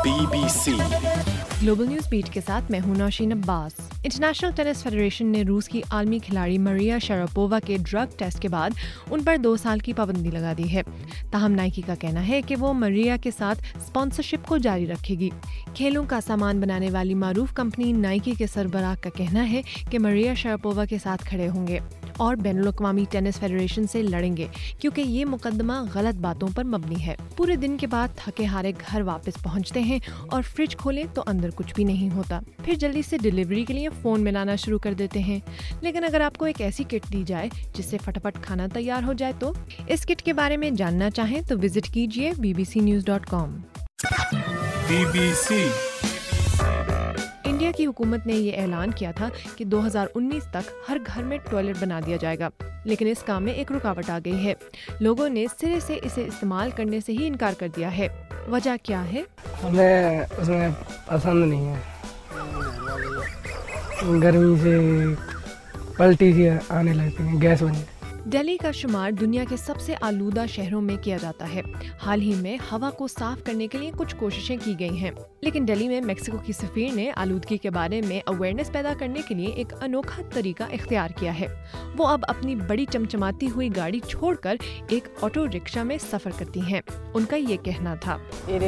BBC global news beat के साथ मैं हूं Nausheen Abbas. International tennis federation ने रूस की आलमी खिलाड़ी मरिया शरापोवा के ड्रग टेस्ट के बाद उन पर 2 साल की पाबंदी लगा दी है। ताहम नाइकी का कहना है कि वो मरिया के साथ स्पॉन्सरशिप को जारी रखेगी। खेलों का सामान बनाने वाली मारूफ कंपनी नाइकी के सरबराह का कहना है कि मरिया शरापोवा के साथ खड़े होंगे और बैनुल-अक़वामी टेनिस फेडरेशन से लड़ेंगे क्योंकि ये मुकदमा गलत बातों पर मबनी है। पूरे दिन के बाद थके हारे घर वापस पहुंचते हैं और फ्रिज खोलें तो अंदर कुछ भी नहीं होता। फिर जल्दी से डिलीवरी के लिए फ़ोन मिलाना शुरू कर देते हैं। लेकिन अगर आपको एक ऐसी किट दी जाए जिससे फटाफट खाना तैयार हो जाए तो इस किट के बारे में जानना चाहें तो विजिट कीजिए bbcnews.com। BBC इंडिया की हुकूमत ने ये ऐलान किया था कि 2019 तक हर घर में टॉयलेट बना दिया जाएगा, लेकिन इस काम में एक रुकावट आ गई है। लोगों ने सिरे से इसे इस्तेमाल करने से ही इनकार कर दिया है। वजह क्या है? हमें उसमें पसंद नहीं है, गर्मी से पलटी सी आने लगती है, गैस बन जाती है। दिल्ली का शुमार दुनिया के सबसे आलूदा शहरों में किया जाता है। हाल ही में हवा को साफ करने के लिए कुछ कोशिशें की गई हैं, लेकिन दिल्ली में मेक्सिको की सफीर ने आलूदगी के बारे में अवेयरनेस पैदा करने के लिए एक अनोखा तरीका इख्तियार किया है। वो अब अपनी बड़ी चमचमाती हुई गाड़ी छोड़कर एक ऑटो रिक्शा में सफर करती हैं। उनका ये कहना था,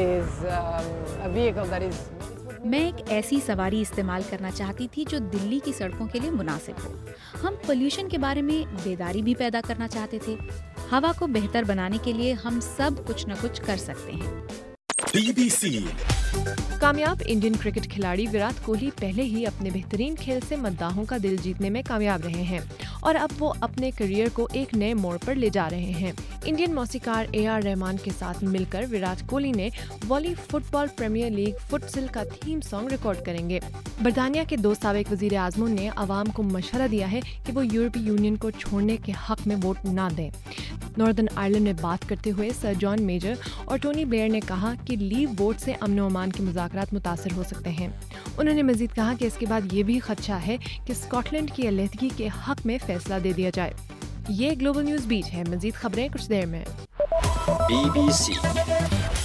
मैं एक ऐसी सवारी इस्तेमाल करना चाहती थी जो दिल्ली की सड़कों के लिए मुनासिब हो। हम पोल्यूशन के बारे में बेदारी भी पैदा करना चाहते थे। हवा को बेहतर बनाने के लिए हम सब कुछ न कुछ कर सकते हैं। BBC कामयाब इंडियन क्रिकेट खिलाड़ी विराट कोहली पहले ही अपने बेहतरीन खेल से मद्दाहों का दिल जीतने में कामयाब रहे हैं और अब वो अपने करियर को एक नए मोड़ पर ले जा रहे हैं। इंडियन मौसीकार AR रहमान के साथ मिलकर विराट कोहली ने volley football premier league futsal का थीम सॉन्ग रिकॉर्ड करेंगे। बरतानिया के 2 साबिक वजीर आज़मों ने आवाम को मशवरा दिया है कि वो यूरोपीय यूनियन को छोड़ने के हक में वोट ना दें। नॉर्दर्न आयरलैंड में बात करते हुए सर जॉन मेजर और टोनी ब्लेयर ने कहा कि लीव वोट से अमन व अमान के मुज़ाकरात मुतासर हो सकते हैं। उन्होंने मजीद कहा कि इसके बाद ये भी खदशा है कि स्कॉटलैंड की अलहदगी के हक में फैसला दे दिया जाए। ये ग्लोबल न्यूज़ बीट है। मजीद खबरें कुछ देर में। BBC